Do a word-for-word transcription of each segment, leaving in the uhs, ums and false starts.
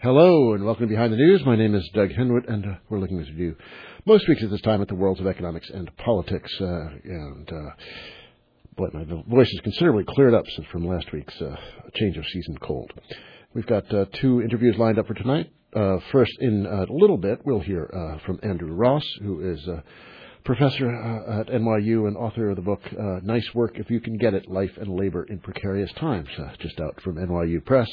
Hello, and welcome to Behind the News. My name is Doug Henwood, and uh, we're looking at this review most weeks at this time at the worlds of economics and politics. Uh, and, uh, boy, my voice is considerably cleared up since from last week's uh, change of season cold. We've got uh, two interviews lined up for tonight. Uh, first, in a little bit, we'll hear uh, from Andrew Ross, who is a professor uh, at N Y U and author of the book uh, Nice Work If You Can Get It, Life and Labor in Precarious Times, uh, just out from N Y U Press.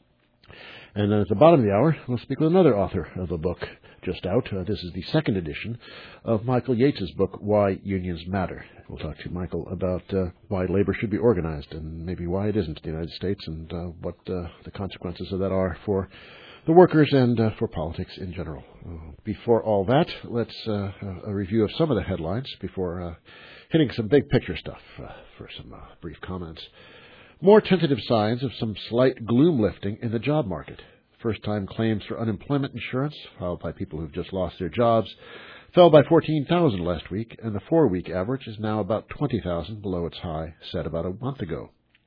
And then at the bottom of the hour, we'll speak with another author of a book just out. Uh, this is the second edition of Michael Yates's book, Why Unions Matter. We'll talk to Michael about uh, why labor should be organized and maybe why it isn't in the United States and uh, what uh, the consequences of that are for the workers and uh, for politics in general. Uh, before all that, let's uh, a review of some of the headlines before uh, hitting some big picture stuff uh, for some uh, brief comments. More tentative signs of some slight gloom lifting in the job market. First-time claims for unemployment insurance, filed by people who've just lost their jobs, fell by fourteen thousand last week, and the four-week average is now about twenty thousand below its high set about a month ago.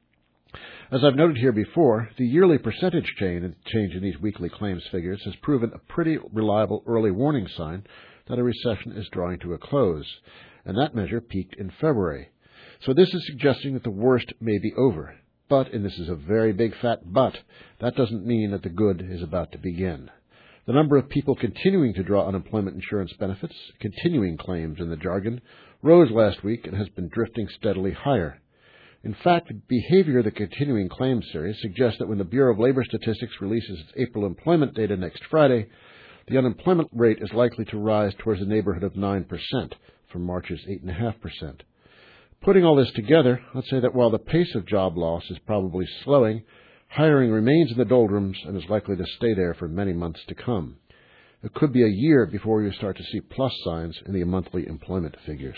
As I've noted here before, the yearly percentage change in these weekly claims figures has proven a pretty reliable early warning sign that a recession is drawing to a close, and that measure peaked in February. So this is suggesting that the worst may be over. But, and this is a very big fat but, that doesn't mean that the good is about to begin. The number of people continuing to draw unemployment insurance benefits, continuing claims in the jargon, rose last week and has been drifting steadily higher. In fact, the behavior of the continuing claims series suggests that when the Bureau of Labor Statistics releases its April employment data next Friday, the unemployment rate is likely to rise towards the neighborhood of nine percent from March's eight point five percent. Putting all this together, let's say that while the pace of job loss is probably slowing, hiring remains in the doldrums and is likely to stay there for many months to come. It could be a year before we start to see plus signs in the monthly employment figures.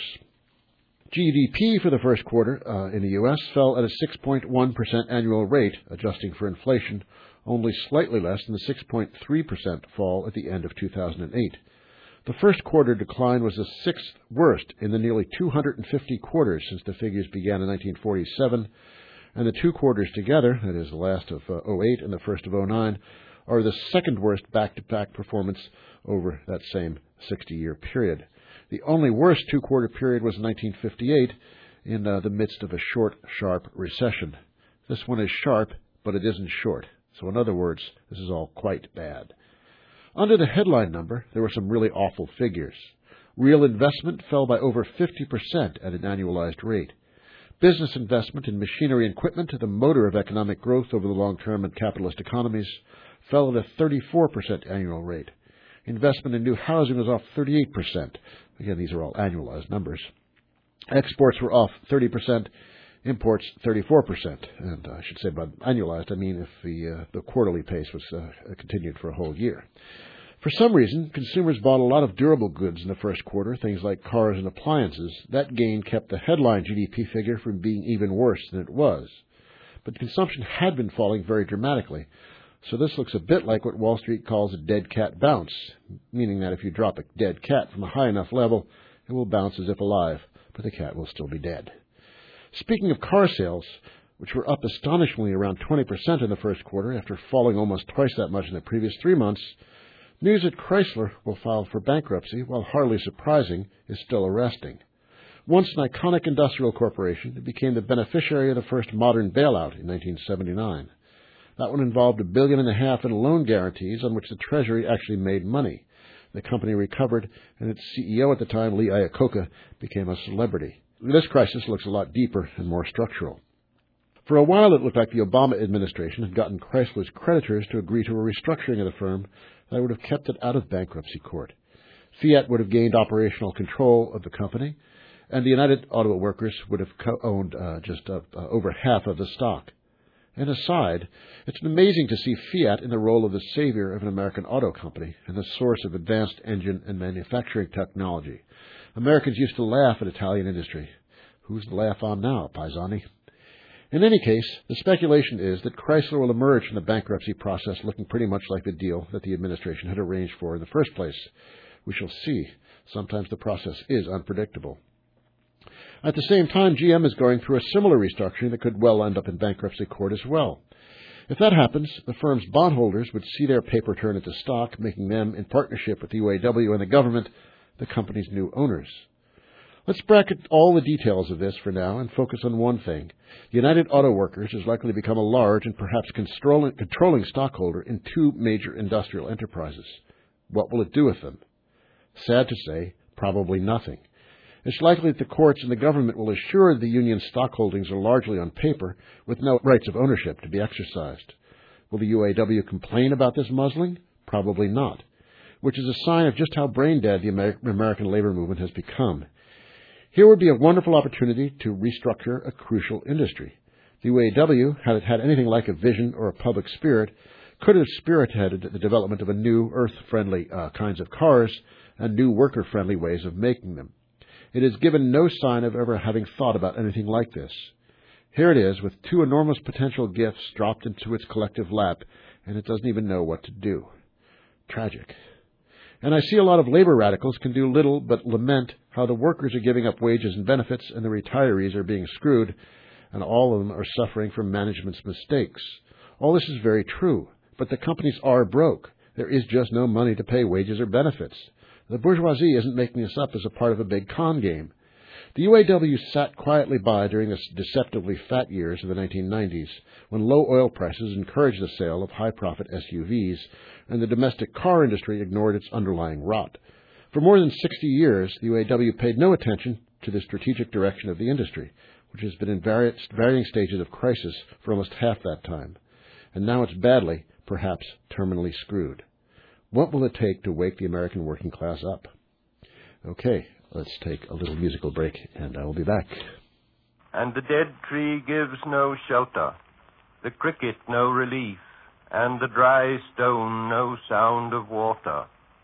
G D P for the first quarter uh, in the U S fell at a six point one percent annual rate, adjusting for inflation, only slightly less than the six point three percent fall at the end of two thousand eight. The first quarter decline was the sixth worst in the nearly two hundred fifty quarters since the figures began in nineteen forty-seven, and the two quarters together, that is the last of uh, oh eight and the first of oh nine, are the second worst back-to-back performance over that same sixty-year period. The only worst two-quarter period was in nineteen fifty-eight, in uh, the midst of a short, sharp recession. This one is sharp, but it isn't short. So in other words, this is all quite bad. Under the headline number, there were some really awful figures. Real investment fell by over fifty percent at an annualized rate. Business investment in machinery and equipment, the motor of economic growth over the long term in capitalist economies, fell at a thirty-four percent annual rate. Investment in new housing was off thirty-eight percent. Again, these are all annualized numbers. Exports were off thirty percent. Imports, thirty-four percent. And uh, I should say by annualized, I mean if the, uh, the quarterly pace was uh, continued for a whole year. For some reason, consumers bought a lot of durable goods in the first quarter, things like cars and appliances. That gain kept the headline G D P figure from being even worse than it was. But consumption had been falling very dramatically. So this looks a bit like what Wall Street calls a dead cat bounce, meaning that if you drop a dead cat from a high enough level, it will bounce as if alive, but the cat will still be dead. Speaking of car sales, which were up astonishingly around twenty percent in the first quarter after falling almost twice that much in the previous three months, news that Chrysler will file for bankruptcy, while hardly surprising, is still arresting. Once an iconic industrial corporation, it became the beneficiary of the first modern bailout in nineteen seventy-nine. That one involved a billion and a half in loan guarantees on which the Treasury actually made money. The company recovered, and its C E O at the time, Lee Iacocca, became a celebrity. This crisis looks a lot deeper and more structural. For a while, it looked like the Obama administration had gotten Chrysler's creditors to agree to a restructuring of the firm that would have kept it out of bankruptcy court. Fiat would have gained operational control of the company, and the United Auto Workers would have co-owned uh, just uh, uh, over half of the stock. And aside, it's amazing to see Fiat in the role of the savior of an American auto company and the source of advanced engine and manufacturing technology. Americans used to laugh at Italian industry. Who's the laugh on now, Paisani? In any case, the speculation is that Chrysler will emerge from the bankruptcy process looking pretty much like the deal that the administration had arranged for in the first place. We shall see. Sometimes the process is unpredictable. At the same time, G M is going through a similar restructuring that could well end up in bankruptcy court as well. If that happens, the firm's bondholders would see their paper turn into stock, making them, in partnership with the U A W and the government, the company's new owners. Let's bracket all the details of this for now and focus on one thing. United Auto Workers is likely to become a large and perhaps controlling, controlling stockholder in two major industrial enterprises. What will it do with them? Sad to say, probably nothing. It's likely that the courts and the government will assure the union's stockholdings are largely on paper, with no rights of ownership to be exercised. Will the U A W complain about this muzzling? Probably not, which is a sign of just how brain-dead the Amer- American labor movement has become. Here would be a wonderful opportunity to restructure a crucial industry. The U A W, had it had anything like a vision or a public spirit, could have spearheaded the development of a new, earth-friendly uh, kinds of cars and new worker-friendly ways of making them. It has given no sign of ever having thought about anything like this. Here it is, with two enormous potential gifts dropped into its collective lap, and it doesn't even know what to do. Tragic. And I see a lot of labor radicals can do little but lament how the workers are giving up wages and benefits and the retirees are being screwed, and all of them are suffering from management's mistakes. All this is very true, but the companies are broke. There is just no money to pay wages or benefits. The bourgeoisie isn't making this up as a part of a big con game. The U A W sat quietly by during the deceptively fat years of the nineteen nineties, when low oil prices encouraged the sale of high-profit S U Vs, and the domestic car industry ignored its underlying rot. For more than sixty years, the U A W paid no attention to the strategic direction of the industry, which has been in various, varying stages of crisis for almost half that time. And now it's badly, perhaps terminally screwed. What will it take to wake the American working class up? Okay, let's take a little musical break, and I will be back. And the dead tree gives no shelter, the cricket no relief, and the dry stone no sound of water.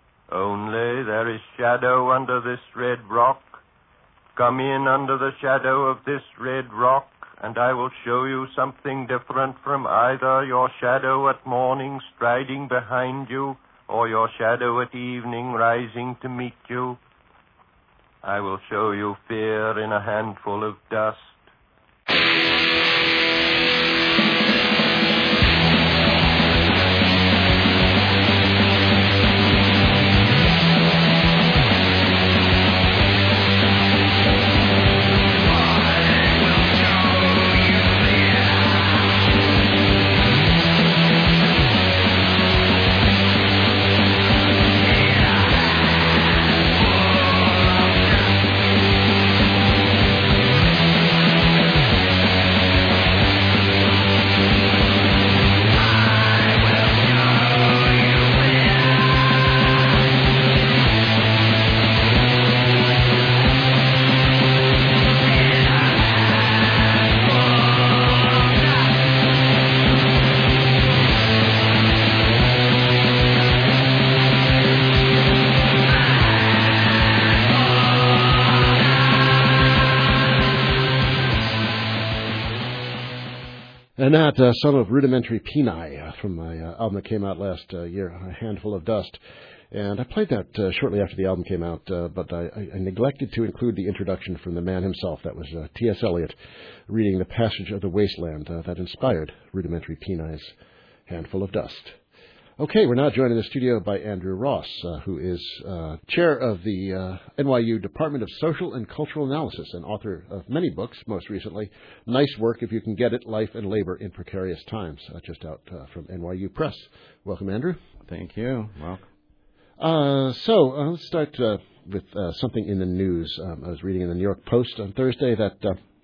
Only there is shadow under this red rock. Come in under the shadow of this red rock, and I will show you something different from either your shadow at morning striding behind you, or your shadow at evening rising to meet you. I will show you fear in a handful of dust. And that, uh, some of Rudimentary Peni uh, from my uh, album that came out last uh, year, A Handful of Dust. And I played that uh, shortly after the album came out, uh, but I, I neglected to include the introduction from the man himself. That was uh, T S Eliot reading the passage of the wasteland uh, that inspired Rudimentary Peni's Handful of Dust. Okay, we're now joined in the studio by Andrew Ross, uh, who is uh, chair of the uh, N Y U Department of Social and Cultural Analysis and author of many books, most recently, Nice Work If You Can Get It, Life and Labor in Precarious Times, uh, just out uh, from N Y U Press. Welcome, Andrew. Thank you. Welcome. Uh, so uh, let's start uh, with uh, something in the news. Um, I was reading in the New York Post on Thursday that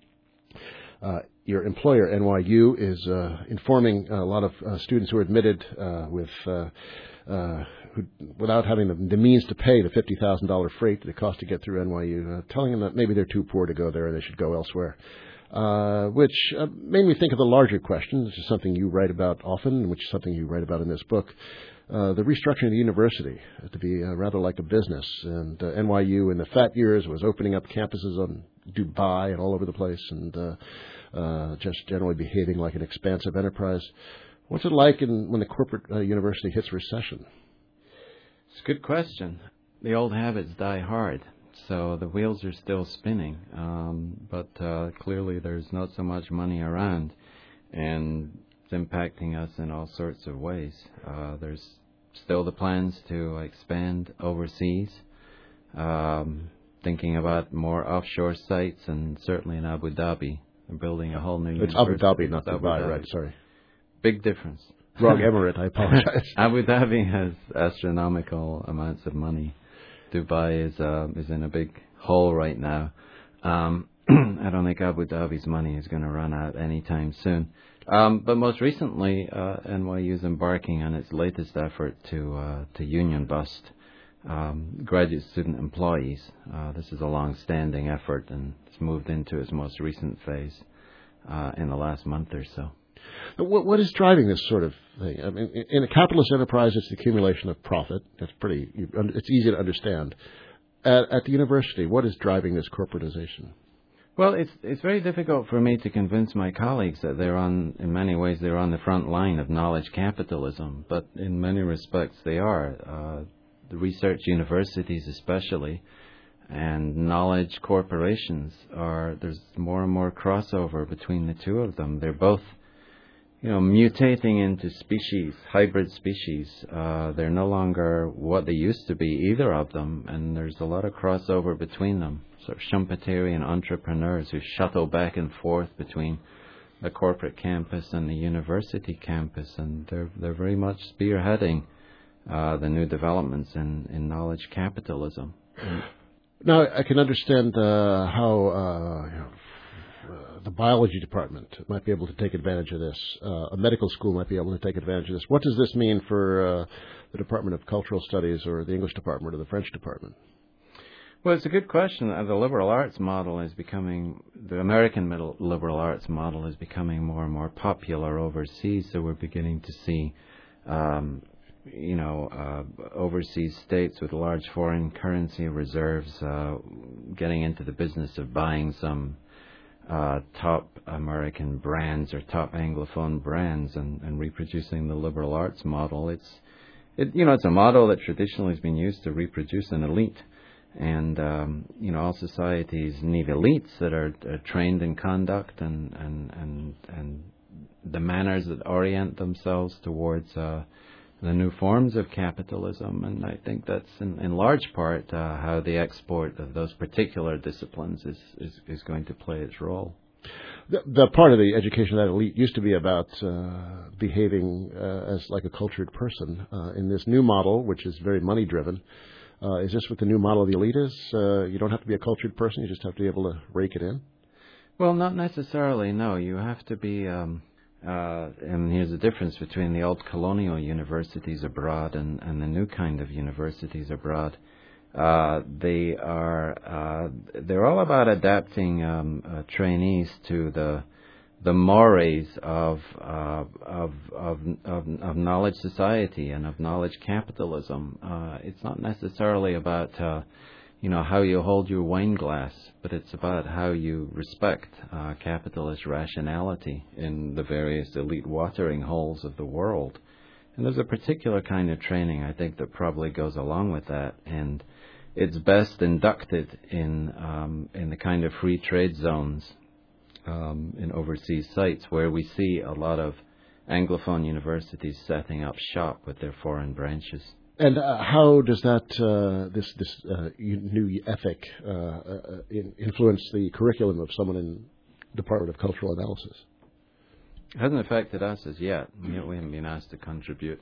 uh, uh, your employer, N Y U, is uh, informing a lot of uh, students who are admitted uh, with uh, uh, who, without having the, the means to pay the fifty thousand dollars freight that it costs to get through N Y U, uh, telling them that maybe they're too poor to go there and they should go elsewhere. Uh, which uh, made me think of the larger question. This is something you write about often, which is something you write about in this book. Uh, the restructuring of the university uh, to be uh, rather like a business. And uh, N Y U in the fat years was opening up campuses on Dubai and all over the place and uh, uh, just generally behaving like an expansive enterprise. What's it like in, when the corporate uh, university hits recession? It's a good question. The old habits die hard, so the wheels are still spinning. Um, but uh, clearly there's not so much money around. And it's impacting us in all sorts of ways. Uh, there's still the plans to expand overseas, um, thinking about more offshore sites, and certainly in Abu Dhabi, they're building a whole new It's university. Abu Dhabi, not Abu Dubai, Dhabi. right? Sorry. Big difference. Wrong emirate, I apologize. Abu Dhabi has astronomical amounts of money. Dubai is uh, is in a big hole right now. Um, I don't think Abu Dhabi's money is going to run out anytime soon. Um, but most recently, uh, N Y U is embarking on its latest effort to uh, to union bust um, graduate student employees. Uh, this is a long-standing effort, and it's moved into its most recent phase uh, in the last month or so. What, what is driving this sort of thing? I mean, in a capitalist enterprise, it's the accumulation of profit. That's pretty. It's easy to understand. At, at the university, what is driving this corporatization? Well, it's it's very difficult for me to convince my colleagues that they're on, in many ways, they're on the front line of knowledge capitalism. But in many respects, they are. Uh, the research universities, especially, and knowledge corporations are. There's more and more crossover between the two of them. They're both, you know, mutating into species, hybrid species. Uh, they're no longer what they used to be, either of them, and there's a lot of crossover between them. Sort of Schumpeterian entrepreneurs who shuttle back and forth between the corporate campus and the university campus, and they're they're very much spearheading uh, the new developments in, in knowledge capitalism. Now, I can understand uh, how uh, you know, uh, the biology department might be able to take advantage of this. Uh, a medical school might be able to take advantage of this. What does this mean for uh, the Department of Cultural Studies or the English department or the French department? Well, it's a good question. Uh, the liberal arts model is becoming, the American middle, liberal arts model is becoming more and more popular overseas, so we're beginning to see, um, you know, uh, overseas states with large foreign currency reserves uh, getting into the business of buying some uh, top American brands or top Anglophone brands and, and reproducing the liberal arts model. It's, it, you know, it's a model that traditionally has been used to reproduce an elite. And, um, you know, all societies need elites that are, are trained in conduct and, and, and, and the manners that orient themselves towards uh, the new forms of capitalism. And I think that's in, in large part uh, how the export of those particular disciplines is, is, is going to play its role. The, the part of the education of that elite used to be about uh, behaving uh, as like a cultured person. Uh, in this new model, which is very money-driven, Uh, is this what the new model of the elite is? Uh, you don't have to be a cultured person. You just have to be able to rake it in? Well, not necessarily, no. You have to be, um, uh, and here's the difference between the old colonial universities abroad and, and the new kind of universities abroad. Uh, they are, uh, they're all about adapting um, uh, trainees to the the mores of, uh, of of of of knowledge society and of knowledge capitalism. Uh, it's not necessarily about uh, you know how you hold your wine glass, but it's about how you respect uh, capitalist rationality in the various elite watering holes of the world. And there's a particular kind of training I think that probably goes along with that, and it's best inducted in um, in the kind of free trade zones. Um, in overseas sites where we see a lot of Anglophone universities setting up shop with their foreign branches. And uh, how does that uh, this this uh, new ethic uh, uh, influence the curriculum of someone in Department of Cultural Analysis? It hasn't affected us as yet. We haven't been asked to contribute.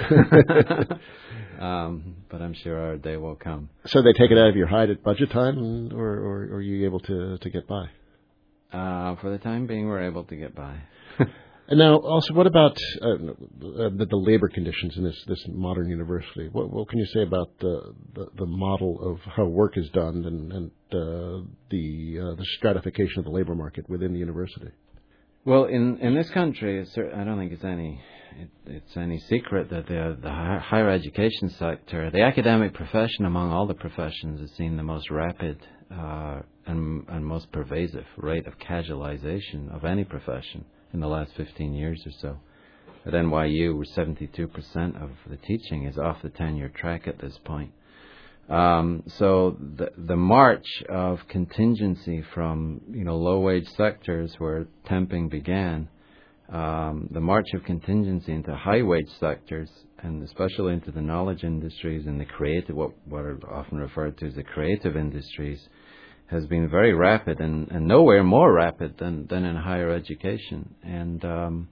um, but I'm sure our day will come. So they take it out of your hide at budget time, or, or, or are you able to, to get by? Uh, for the time being, we're able to get by. And now, also, what about uh, the, the labor conditions in this, this modern university? What, what can you say about the, the, the model of how work is done and, and uh, the uh, the stratification of the labor market within the university? Well, in, in this country, it's, I don't think it's any it, it's any secret that the the higher education sector, the academic profession among all the professions, has seen the most rapid uh, and, and most pervasive rate of casualization of any profession in the last fifteen years or so. At N Y U, where seventy-two percent of the teaching is off the tenure track at this point. Um, so the the march of contingency from you know low wage sectors where temping began um, the march of contingency into high-wage sectors, and especially into the knowledge industries and the creative, what, what are often referred to as the creative industries, has been very rapid, and, and nowhere more rapid than, than in higher education. And um,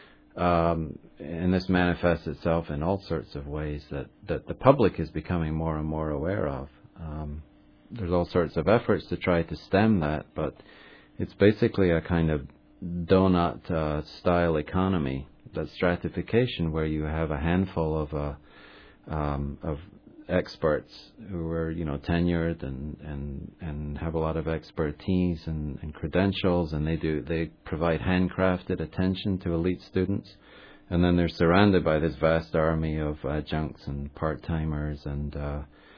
um, and this manifests itself in all sorts of ways that, that the public is becoming more and more aware of. Um, there's all sorts of efforts to try to stem that, but it's basically a kind of donut-style uh, economy, that stratification where you have a handful of uh, um, of experts who are, you know, tenured and, and, and have a lot of expertise and, and credentials, and they do they provide handcrafted attention to elite students, and then they're surrounded by this vast army of adjuncts and part-timers and uh,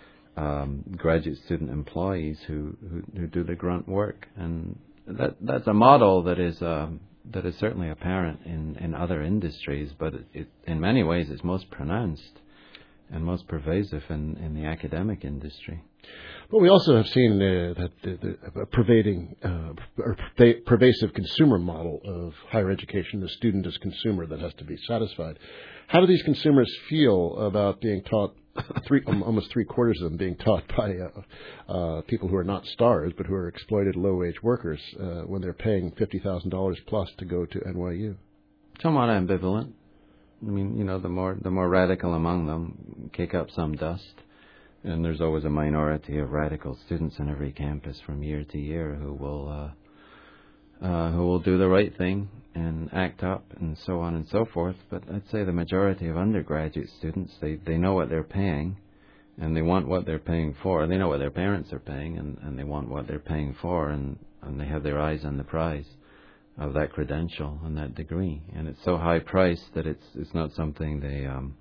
um, graduate student employees who, who, who do the grunt work. And that that's a model that is um, that is certainly apparent in, in other industries, but it, it, in many ways it's most pronounced and most pervasive in, in the academic industry. But we also have seen uh, that the, the a pervading uh, or pervasive consumer model of higher education, the student as consumer that has to be satisfied. How do these consumers feel about being taught, three, almost three quarters of them being taught by uh, uh, people who are not stars but who are exploited low-wage workers uh, when they're paying fifty thousand dollars plus to go to N Y U? Somewhat ambivalent. I mean, you know, the more the more radical among them kick up some dust, and there's always a minority of radical students on every campus from year to year who will uh, uh, who will do the right thing and act up and so on and so forth. But I'd say the majority of undergraduate students, they, they know what they're paying, and they want what they're paying for. They know what their parents are paying, and, and they want what they're paying for, and, and they have their eyes on the prize of that credential and that degree, and it's so high priced that it's it's not something they um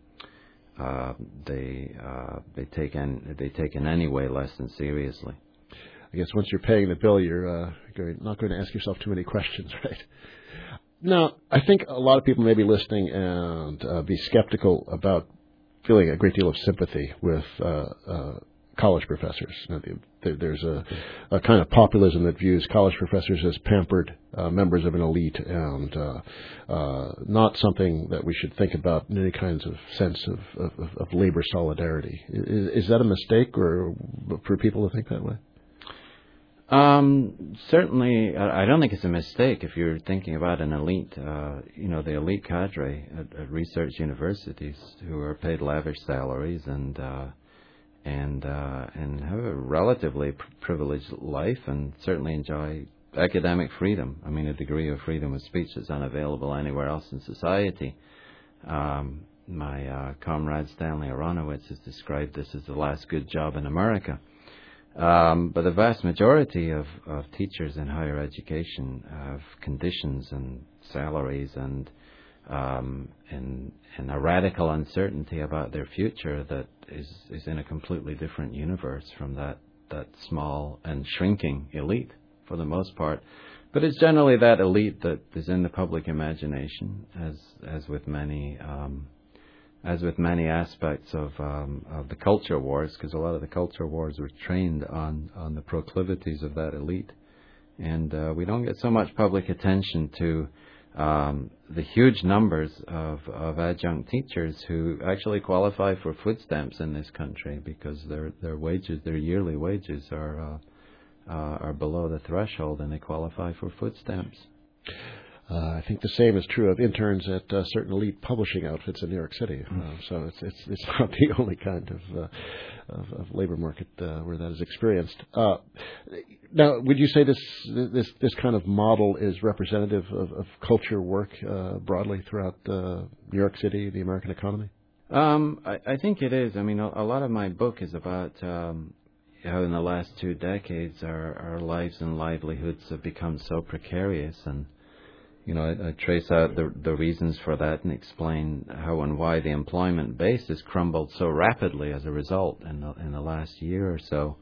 uh they uh they take in they take in any way less than seriously. I guess once you're paying the bill, you're uh, going, not going to ask yourself too many questions, right? Now, I think a lot of people may be listening and uh, be skeptical about feeling a great deal of sympathy with uh, uh, college professors. You know, the, there's a, a kind of populism that views college professors as pampered uh, members of an elite, and uh, uh, not something that we should think about in any kinds of sense of, of, of labor solidarity. Is, is that a mistake, or for people to think that way? Um, certainly, I don't think it's a mistake if you're thinking about an elite, uh, you know, the elite cadre at, at research universities who are paid lavish salaries and uh, and uh, and have a relatively pr- privileged life, and certainly enjoy academic freedom. I mean, a degree of freedom of speech that's unavailable anywhere else in society. Um, my uh, comrade Stanley Aronowitz has described this as the last good job in America. Um, but the vast majority of, of teachers in higher education have conditions and salaries and, um, and and a radical uncertainty about their future that is, is in a completely different universe from that, that small and shrinking elite for the most part. But it's generally that elite that is in the public imagination, as as with many um, as with many aspects of um, of the culture wars, because a lot of the culture wars were trained on, on the proclivities of that elite. And uh, we don't get so much public attention to um, the huge numbers of, of adjunct teachers who actually qualify for food stamps in this country, because their their wages, their yearly wages are uh, uh, are below the threshold, and they qualify for food stamps. Uh, I think the same is true of interns at uh, certain elite publishing outfits in New York City. Mm. Uh, so it's it's it's not the only kind of uh, of, of labor market uh, where that is experienced. Uh, now, would you say this this this kind of model is representative of, of culture work uh, broadly throughout uh, New York City, the American economy? Um, I, I think it is. I mean, a, a lot of my book is about um, how in the last two decades our our lives and livelihoods have become so precarious, and You know, I, I trace out the the reasons for that and explain how and why the employment base has crumbled so rapidly as a result in the, in the last year or so.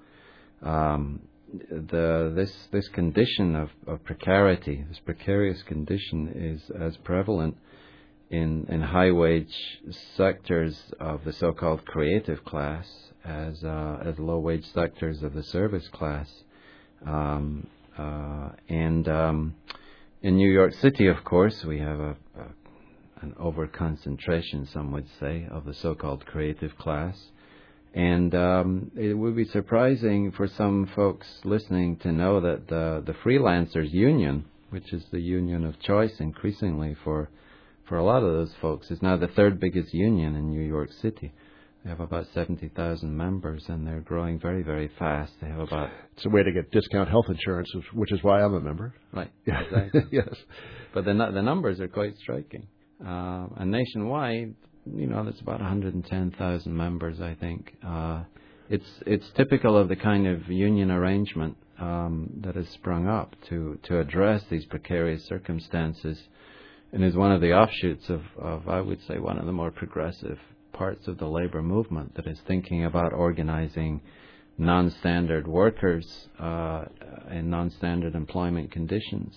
Um, the this this condition of, of precarity, this precarious condition, is as prevalent in in high wage sectors of the so-called creative class as uh, as low wage sectors of the service class, um, uh, and um, in New York City, of course, we have a, a an over-concentration, some would say, of the so-called creative class. And um, it would be surprising for some folks listening to know that the, the freelancers union, which is the union of choice increasingly for for a lot of those folks, is now the third biggest union in New York City. They have about seventy thousand members, and they're growing very, very fast. They have about... It's a way to get discount health insurance, which is why I'm a member. Right. Yeah. Exactly. Yes. But the the numbers are quite striking. Uh, and nationwide, you know, there's about one hundred ten thousand members, I think. Uh, it's it's typical of the kind of union arrangement um, that has sprung up to, to address these precarious circumstances, and is one of the offshoots of, of, I would say, one of the more progressive parts of the labor movement that is thinking about organizing non-standard workers uh, in non-standard employment conditions.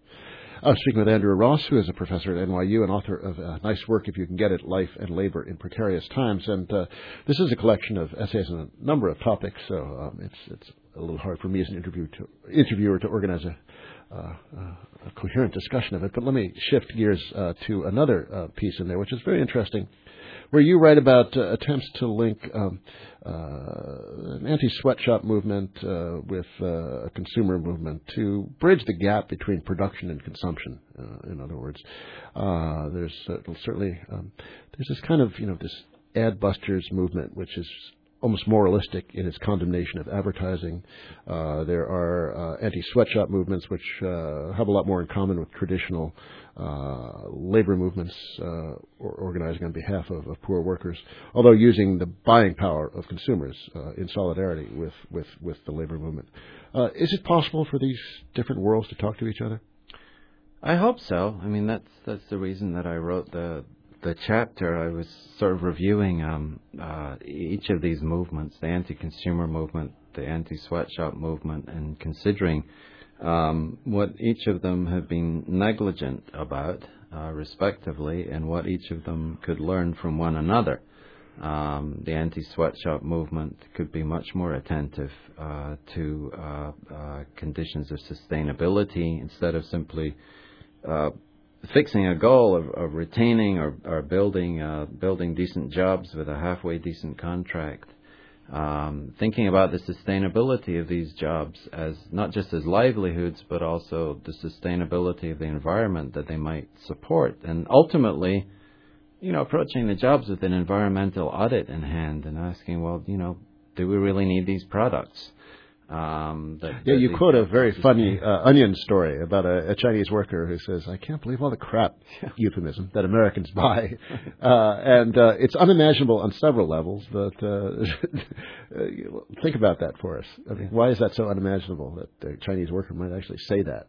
I was speaking with Andrew Ross, who is a professor at N Y U and author of uh, Nice Work If You Can Get It, Life and Labor in Precarious Times. And uh, this is a collection of essays on a number of topics, so um, it's it's a little hard for me as an interview to, interviewer to organize a, uh, uh, a coherent discussion of it. But let me shift gears uh, to another uh, piece in there, which is very interesting, where you write about uh, attempts to link um, uh, an anti-sweatshop movement uh, with uh, a consumer movement to bridge the gap between production and consumption. Uh, in other words, uh, there's uh, certainly um, there's this kind of you know this ad busters movement, which is almost moralistic in its condemnation of advertising. Uh, there are uh, anti-sweatshop movements which uh, have a lot more in common with traditional uh, labor movements uh, or organizing on behalf of, of poor workers, although using the buying power of consumers uh, in solidarity with, with, with the labor movement. Uh, is it possible for these different worlds to talk to each other? I hope so. I mean, that's that's the reason that I wrote the the chapter. I was sort of reviewing um, uh, each of these movements, the anti-consumer movement, the anti-sweatshop movement, and considering um, what each of them have been negligent about, uh, respectively, and what each of them could learn from one another. Um, the anti-sweatshop movement could be much more attentive uh, to uh, uh, conditions of sustainability instead of simply uh, fixing a goal of, of retaining or, or building uh, building decent jobs with a halfway decent contract. Um, thinking about the sustainability of these jobs as not just as livelihoods, but also the sustainability of the environment that they might support, and ultimately, you know, approaching the jobs with an environmental audit in hand and asking, well, you know, do we really need these products? Um, that, yeah, that you these quote a very products funny uh, Onion story about a, a Chinese worker who says, I can't believe all the crap, euphemism, that Americans buy. uh, and uh, it's unimaginable on several levels, but uh, think about that for us. I mean, why is that so unimaginable that the Chinese worker might actually say that?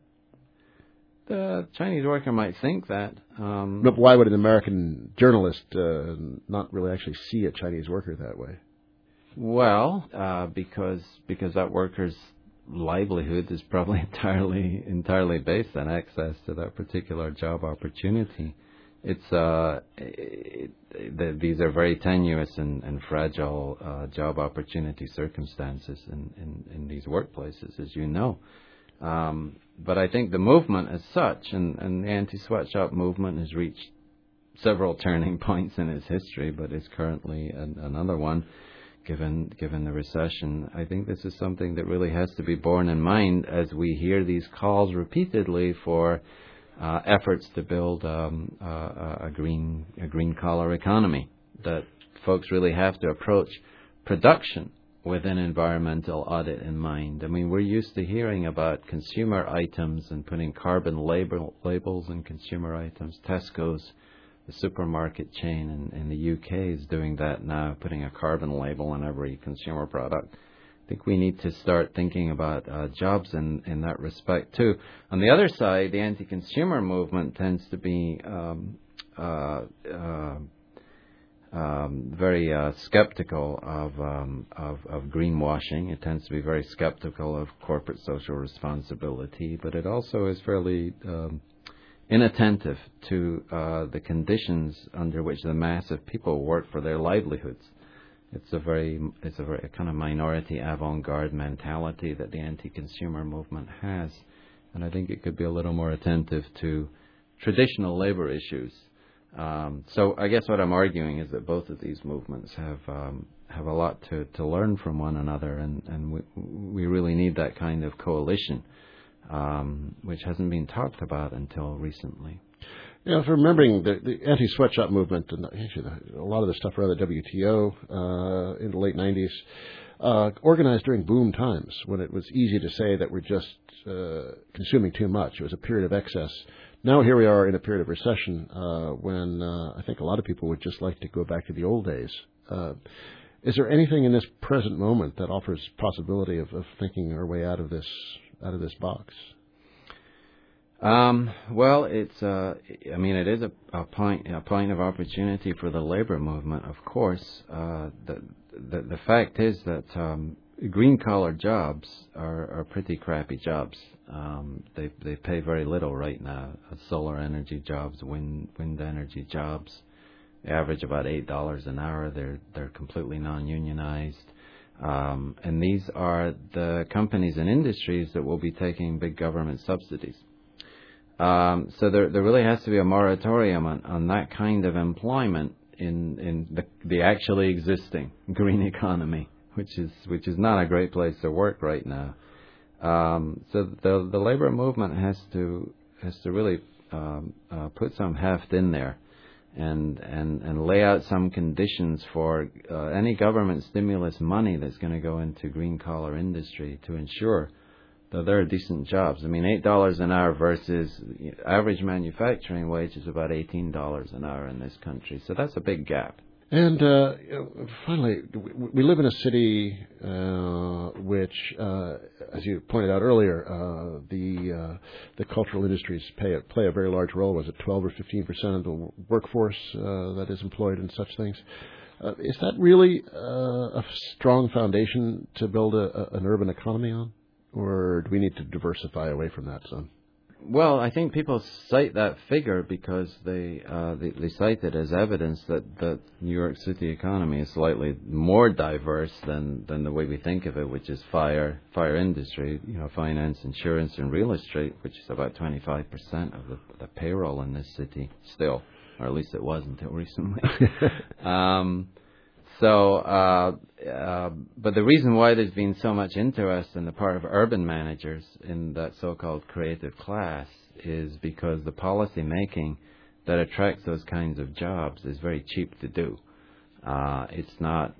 The Chinese worker might think that. Um, but why would an American journalist uh, not really actually see a Chinese worker that way? Well, uh, because because that worker's livelihood is probably entirely entirely based on access to that particular job opportunity. It's uh, it, it, these are very tenuous and, and fragile uh, job opportunity circumstances in, in, in these workplaces, as you know. Um, but I think the movement as such, and, and the anti-sweatshop movement has reached several turning points in its history, but is currently an, another one. Given given the recession, I think this is something that really has to be borne in mind as we hear these calls repeatedly for uh, efforts to build um, uh, a green a green collar economy. That folks really have to approach production with an environmental audit in mind. I mean, we're used to hearing about consumer items and putting carbon label, labels in consumer items. Tesco's, the supermarket chain in, in the U K, is doing that now, putting a carbon label on every consumer product. I think we need to start thinking about uh, jobs in, in that respect, too. On the other side, the anti-consumer movement tends to be um, uh, uh, um, very uh, skeptical of, um, of, of greenwashing. It tends to be very skeptical of corporate social responsibility, but it also is fairly Um, inattentive to uh, the conditions under which the mass of people work for their livelihoods. It's a very, it's a very a kind of minority avant-garde mentality that the anti-consumer movement has, and I think it could be a little more attentive to traditional labor issues. Um, so I guess what I'm arguing is that both of these movements have um, have a lot to, to learn from one another, and, and we, we really need that kind of coalition, um, which hasn't been talked about until recently. Yeah, if remembering the, the anti-sweatshop movement, and actually the, a lot of the stuff around the W T O uh, in the late nineties, uh, organized during boom times when it was easy to say that we're just uh, consuming too much. It was a period of excess. Now here we are in a period of recession uh, when uh, I think a lot of people would just like to go back to the old days. Uh, is there anything in this present moment that offers possibility of, of thinking our way out of this out of this box? Um, well, it's, uh, I mean, it is a, a point, a point of opportunity for the labor movement, of course. Uh, the, the, the fact is that, um, green collar jobs are, are pretty crappy jobs. Um, they, they pay very little right now. Uh, solar energy jobs, wind, wind energy jobs, they average about eight dollars an hour. They're, they're completely non-unionized. Um, and these are the companies and industries that will be taking big government subsidies. Um, so there, there really has to be a moratorium on, on that kind of employment in, in the, the actually existing green economy, which is which is not a great place to work right now. Um, so the the labor movement has to has to really um, uh, put some heft in there, and and and lay out some conditions for uh, any government stimulus money that's going to go into green collar industry to ensure that there are decent jobs. I mean, eight dollars an hour versus average manufacturing wage is about eighteen dollars an hour in this country. So that's a big gap. And uh, finally, we live in a city uh, which, uh, as you pointed out earlier, uh, the uh, the cultural industries pay, play a very large role. Was it twelve or fifteen percent of the workforce uh, that is employed in such things? Uh, is that really uh, a strong foundation to build a, a, an urban economy on? Or do we need to diversify away from that some? Well, I think people cite that figure because they uh, they, they cite it as evidence that the New York City economy is slightly more diverse than, than the way we think of it, which is fire fire industry, you know, finance, insurance, and real estate, which is about twenty-five percent of the, the payroll in this city still, or at least it was until recently. um, So, uh, uh, but the reason why there's been so much interest on the part of urban managers in that so-called creative class is because the policy making that attracts those kinds of jobs is very cheap to do. Uh, it's not,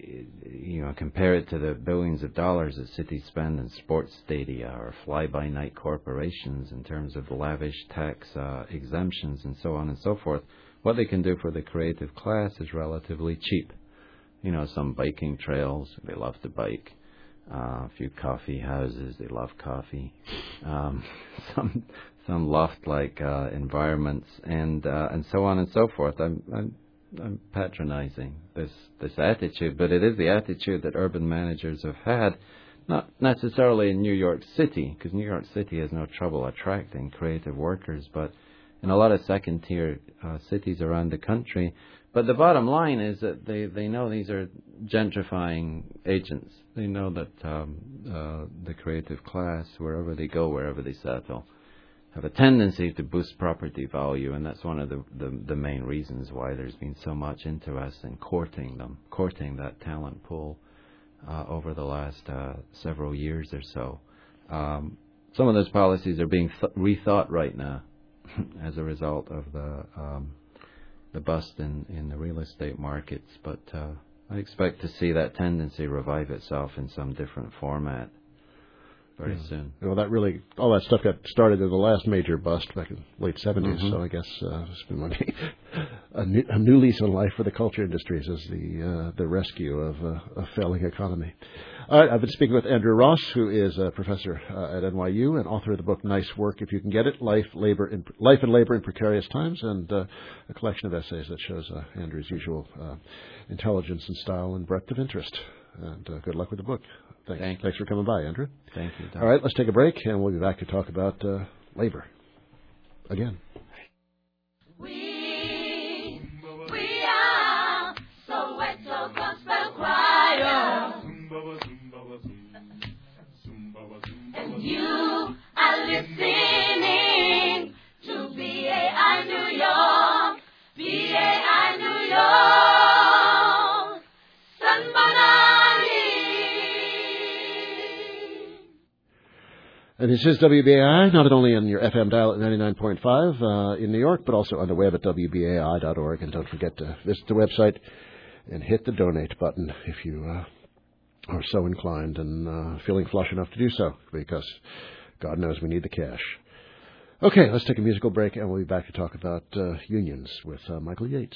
you know, compare it to the billions of dollars that cities spend in sports stadia or fly-by-night corporations in terms of lavish tax uh, exemptions and so on and so forth. What they can do for the creative class is relatively cheap. You know, some biking trails, they love to bike. Uh, a few coffee houses, they love coffee. Um, some some loft-like uh, environments, and uh, and so on and so forth. I'm I'm I'm patronizing this this attitude, but it is the attitude that urban managers have had, not necessarily in New York City, because New York City has no trouble attracting creative workers, but in a lot of second-tier uh, cities around the country. But the bottom line is that they, they know these are gentrifying agents. They know that um, uh, the creative class, wherever they go, wherever they settle, have a tendency to boost property value, and that's one of the, the, the main reasons why there's been so much interest in courting them, courting that talent pool uh, over the last uh, several years or so. Um, some of those policies are being th- rethought right now as a result of the um, the bust in, in the real estate markets, but uh, I expect to see that tendency revive itself in some different format very yeah. soon. Well, that really, all that stuff got started in the last major bust back in the late seventies, mm-hmm. so I guess uh, it's been like a, new, a new lease on life for the culture industries as the uh, the rescue of uh, a failing economy. All right, I've been speaking with Andrew Ross, who is a professor uh, at N Y U and author of the book Nice Work If You Can Get It, Life, Labor, in, Life and Labor in Precarious Times, and uh, a collection of essays that shows uh, Andrew's usual uh, intelligence and style and breadth of interest. And uh, good luck with the book. Thanks. Thank you. Thanks for coming by, Andrew. Thank you, Doc. All right, let's take a break, and we'll be back to talk about uh, labor again. We, we are Soweto Gospel Choir, and you are listening And this is W B A I, not only on your F M dial at ninety-nine point five uh, in New York, but also on the web at W B A I dot org. And don't forget to visit the website and hit the donate button if you uh, are so inclined and uh, feeling flush enough to do so, because God knows we need the cash. Okay, let's take a musical break, and we'll be back to talk about uh, unions with uh, Michael Yates.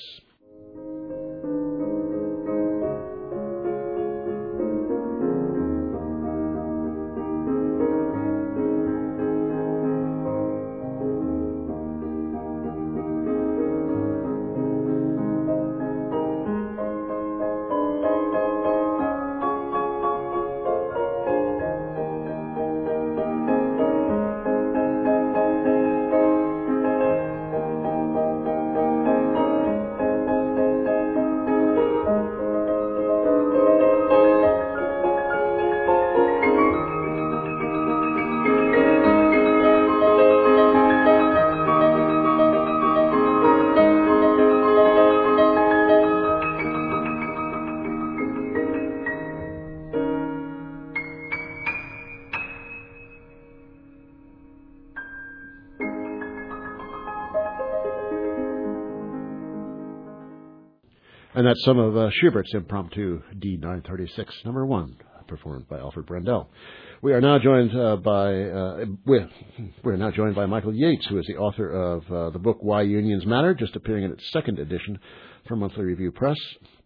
And that's some of uh, Schubert's Impromptu D nine thirty-six, number one, performed by Alfred Brendel. We are now joined uh, by uh, with we're now joined by Michael Yates, who is the author of uh, the book Why Unions Matter, just appearing in its second edition from Monthly Review Press.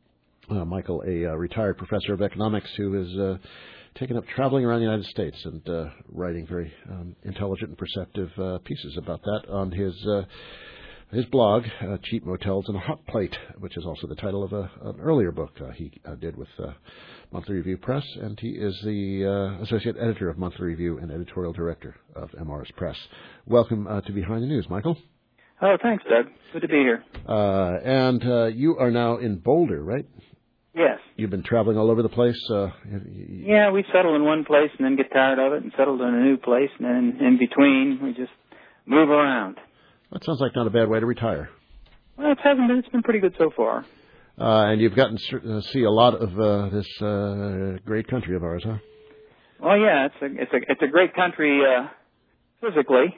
Uh, Michael, a uh, retired professor of economics who has uh, taken up traveling around the United States and uh, writing very um, intelligent and perceptive uh, pieces about that on his uh, his blog, uh, Cheap Motels and a Hot Plate, which is also the title of a, an earlier book uh, he uh, did with uh, Monthly Review Press, and he is the uh, associate editor of Monthly Review and editorial director of M R S Press. Welcome uh, to Behind the News, Michael. Oh, thanks, Doug. Good to be here. Uh, and uh, you are now in Boulder, right? Yes. You've been traveling all over the place? Uh, you... Yeah, we settle in one place and then get tired of it and settle in a new place, and then in between we just move around. That sounds like not a bad way to retire. Well, it hasn't been. It's been pretty good so far. Uh, and you've gotten to uh, see a lot of uh, this uh, great country of ours, huh? Well, yeah, it's a it's a it's a great country uh, physically.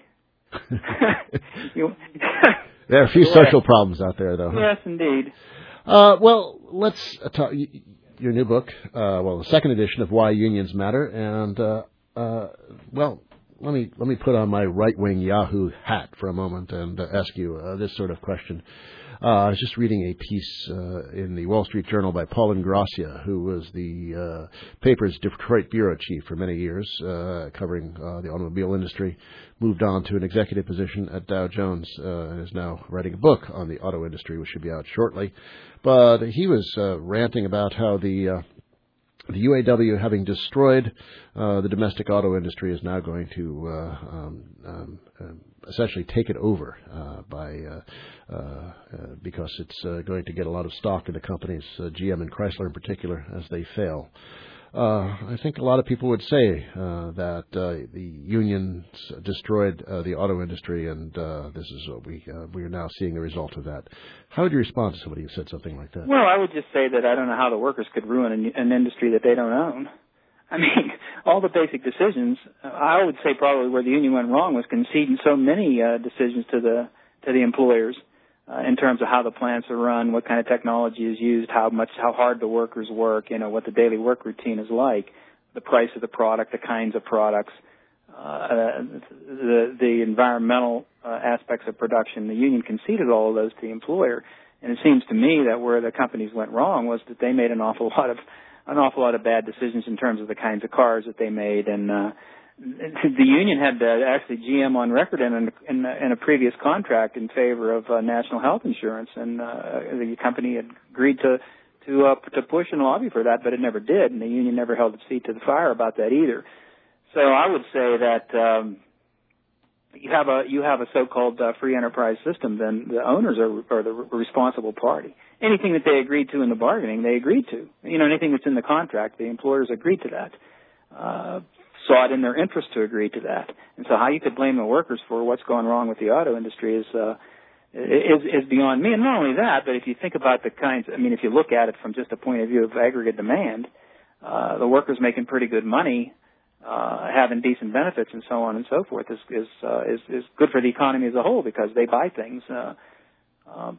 you, there are a few social problems out there, though. Huh? Yes, indeed. Uh, well, let's uh, talk. Your new book, uh, well, the second edition of Why Unions Matter, and uh, uh, well. Let me let me put on my right-wing Yahoo hat for a moment and uh, ask you uh, this sort of question. Uh, I was just reading a piece uh, in the Wall Street Journal by Paul Ingrassia, who was the uh, paper's Detroit bureau chief for many years, uh, covering uh, the automobile industry, moved on to an executive position at Dow Jones, uh, and is now writing a book on the auto industry, which should be out shortly. But he was uh, ranting about how the... Uh, The U A W, having destroyed uh, the domestic auto industry, is now going to uh, um, um, uh, essentially take it over uh, by uh, uh, uh, because it's uh, going to get a lot of stock in the companies, uh, G M and Chrysler in particular, as they fail. Uh, I think a lot of people would say uh, that uh, the unions destroyed uh, the auto industry, and uh, this is what we uh, we are now seeing the result of that. How would you respond to somebody who said something like that? Well, I would just say that I don't know how the workers could ruin an, an industry that they don't own. I mean, all the basic decisions. I would say probably where the union went wrong was conceding so many uh, decisions to the to the employers. Uh, in terms of how the plants are run, what kind of technology is used, how much, how hard the workers work, you know, what the daily work routine is like, the price of the product, the kinds of products, uh, the, the environmental uh, aspects of production. The union conceded all of those to the employer, and it seems to me that where the companies went wrong was that they made an awful lot of an awful lot of bad decisions in terms of the kinds of cars that they made, and uh, the union had uh, actually G M on record in, in, in a previous contract in favor of uh, national health insurance, and uh, the company had agreed to to uh, to push and lobby for that, but it never did, and the union never held its feet to the fire about that either. So I would say that um, you have a you have a so-called uh, free enterprise system, then the owners are, are the responsible party. Anything that they agreed to in the bargaining, they agreed to. You know, anything that's in the contract, the employers agreed to that. Uh, saw it in their interest to agree to that. And so how you could blame the workers for what's going wrong with the auto industry is uh, is, is beyond me. And not only that, but if you think about the kinds, I mean, if you look at it from just a point of view of aggregate demand, uh, the workers making pretty good money uh, having decent benefits and so on and so forth is is uh, is, is good for the economy as a whole because they buy things. Uh, uh,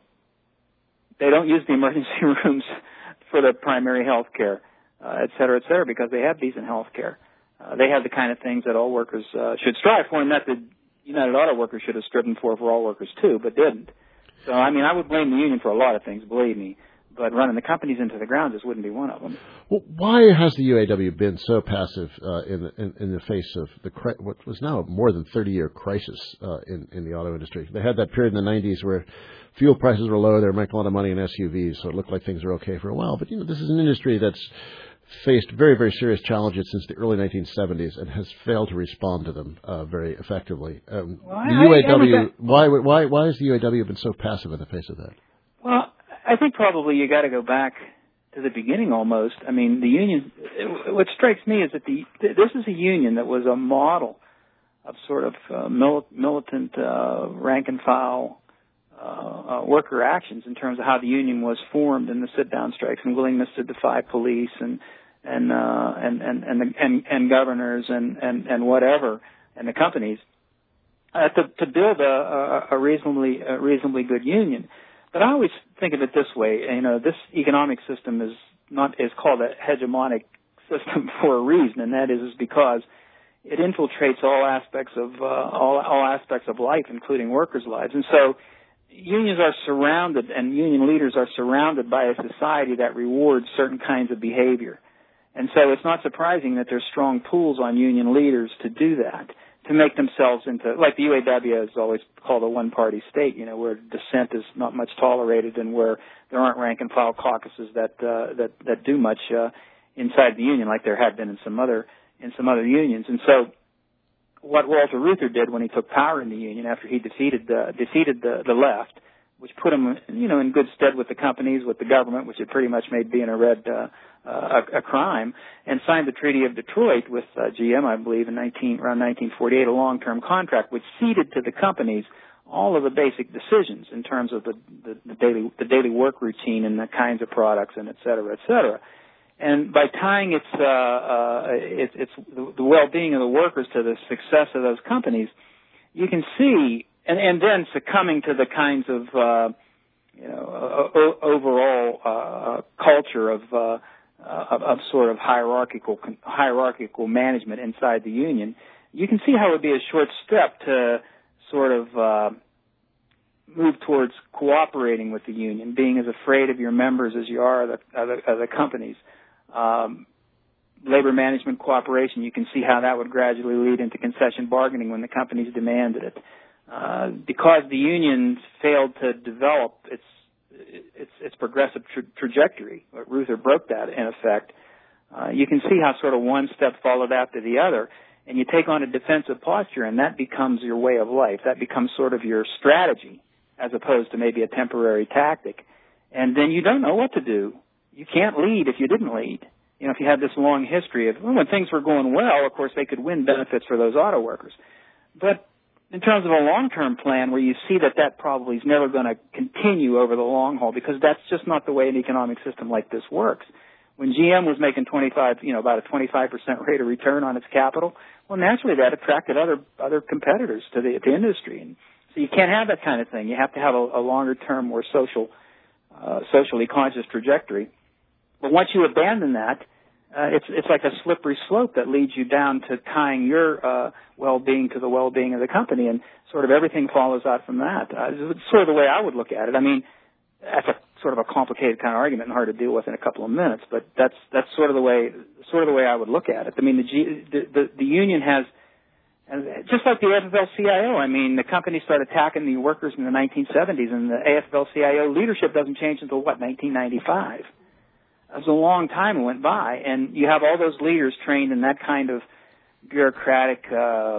they don't use the emergency rooms for the primary health care, uh, et cetera, et cetera, because they have decent health care. Uh, they have the kind of things that all workers uh, should strive for, and that the United Auto Workers should have striven for for all workers too, but didn't. So, I mean, I would blame the union for a lot of things, believe me, but running the companies into the ground just wouldn't be one of them. Well, why has the U A W been so passive uh, in, the, in in the face of the what was now a more than thirty-year crisis uh, in in the auto industry? They had that period in the nineties where fuel prices were low, they were making a lot of money in S U Vs, so it looked like things were okay for a while. But you know, this is an industry that's faced very, very serious challenges since the early nineteen seventies and has failed to respond to them uh, very effectively. Um, well, the I, U A W, I, I why, why, why has the U A W been so passive in the face of that? Well, I think probably you got to go back to the beginning almost. I mean, the union, it, what strikes me is that the this is a union that was a model of sort of uh, mil, militant uh, rank and file uh, uh, worker actions in terms of how the union was formed and the sit-down strikes and willingness to defy police and and uh, and and and, the, and and governors and, and, and whatever and the companies uh, to, to build a, a, a reasonably a reasonably good union. But I always think of it this way. You know, this economic system is not is called a hegemonic system for a reason, and that is, is because it infiltrates all aspects of uh, all all aspects of life, including workers' lives. And so, unions are surrounded, and union leaders are surrounded by a society that rewards certain kinds of behavior. And so it's not surprising that there's strong pulls on union leaders to do that, to make themselves into, like the U A W is always called a one-party state, you know, where dissent is not much tolerated and where there aren't rank-and-file caucuses that uh, that that do much uh, inside the union, like there had been in some other in some other unions. And so, what Walter Reuther did when he took power in the union after he defeated the defeated the, the left, which put him, you know, in good stead with the companies, with the government, which had pretty much made being a red uh, uh, a, a crime, and signed the Treaty of Detroit with uh, G M, I believe, in nineteen, around nineteen forty-eight, a long-term contract which ceded to the companies all of the basic decisions in terms of the, the, the daily the daily work routine and the kinds of products and et cetera, et cetera. And by tying its uh, uh, its, its the, the well-being of the workers to the success of those companies, you can see. And, and then succumbing to the kinds of, uh, you know, o- overall uh, culture of, uh, of of sort of hierarchical hierarchical management inside the union, you can see how it would be a short step to sort of uh, move towards cooperating with the union, being as afraid of your members as you are of the, of the, of the companies. Um, labor management cooperation, you can see how that would gradually lead into concession bargaining when the companies demanded it. Uh, because the unions failed to develop its its, its progressive tra- trajectory, Reuther broke that in effect. Uh, you can see how sort of one step followed after the other, and you take on a defensive posture, and that becomes your way of life. That becomes sort of your strategy, as opposed to maybe a temporary tactic. And then you don't know what to do. You can't lead if you didn't lead. You know, if you had this long history of, well, when things were going well, of course, they could win benefits for those auto workers. But in terms of a long-term plan where you see that that probably is never going to continue over the long haul, because that's just not the way an economic system like this works. When G M was making twenty-five, you know, about a twenty-five percent rate of return on its capital, well, naturally that attracted other other competitors to the, the industry. And so you can't have that kind of thing. You have to have a, a longer-term, more social, uh, socially conscious trajectory. But once you abandon that, Uh, it's it's like a slippery slope that leads you down to tying your uh, well-being to the well-being of the company, and sort of everything follows out from that. Uh, it's sort of the way I would look at it. I mean, that's a sort of a complicated kind of argument and hard to deal with in a couple of minutes, but that's that's sort of the way sort of the way I would look at it. I mean, the G, the, the, the union has, just like the A F L C I O. I mean, the company started attacking the workers in the nineteen seventies, and the A F L C I O leadership doesn't change until what, nineteen ninety-five. It was a long time went by, and you have all those leaders trained in that kind of bureaucratic, uh,